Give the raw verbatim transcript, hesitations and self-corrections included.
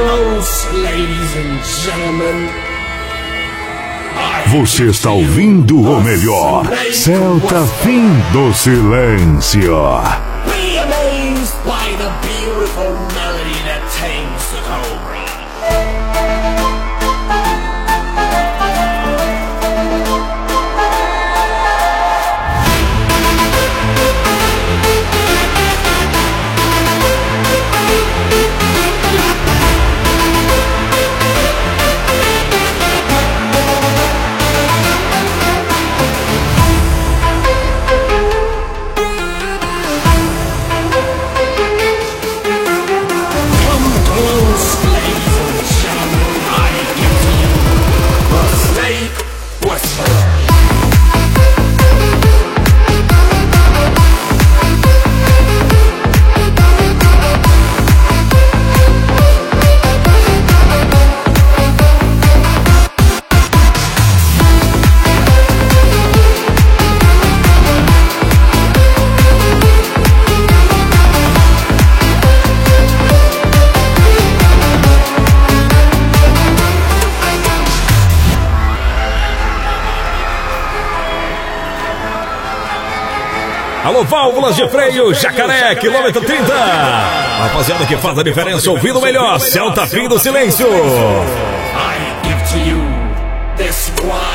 close, ladies and gentlemen. Você está ouvindo o melhor Celta Fim do Silêncio. Be amazed by the beautiful melody that tames the cobra. Alô, válvulas de freio, Jacaré, quilômetro trinta. Rapaziada que faz a diferença, ouvindo melhor, Celta Fim do Silêncio. I give to you this one.